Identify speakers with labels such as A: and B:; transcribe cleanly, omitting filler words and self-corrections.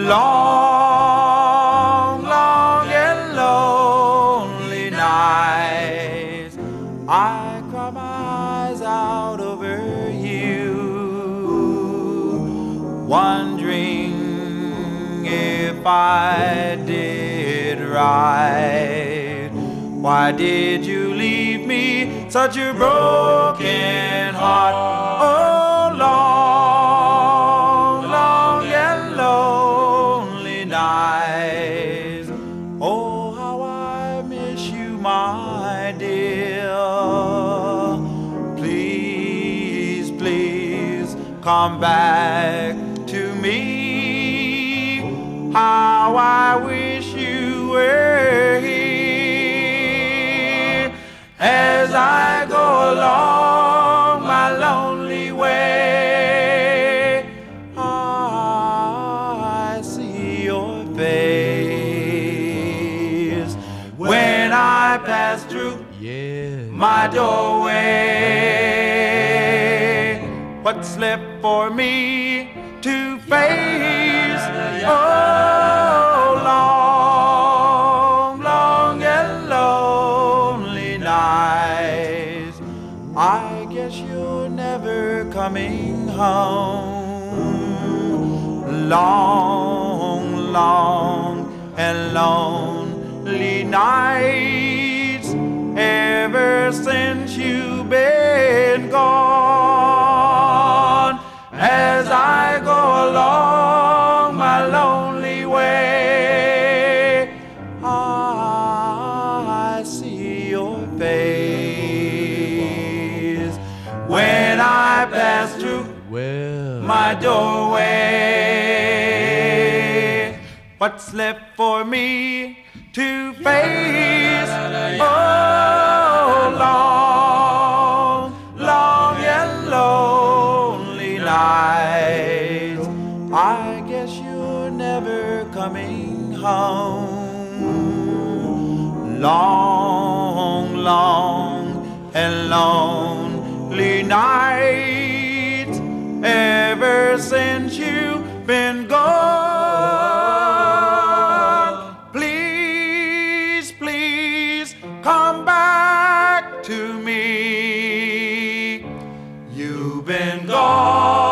A: long, long and lonely nights. I cry my eyes out over you, wondering if I did right. Why did you leave me such a broken heart? Oh, long, long and lonely nights. Oh, how I miss you, my dear. Please, please come back to me. How I wish you were here as I go along my lonely way. I see your face when I pass through my doorway. What's left for me to face? Oh, long, long and lonely nights. I guess you're never coming home. Long, long and lonely nights ever since you've been gone. As I go along my lonely way, I see your face when I pass through my doorway. What's left for me to face? Oh, long, long and lonely nights. I guess you're never coming home. Long, long and lonely nights ever since you've been gone. Please, please come back to me. You've been gone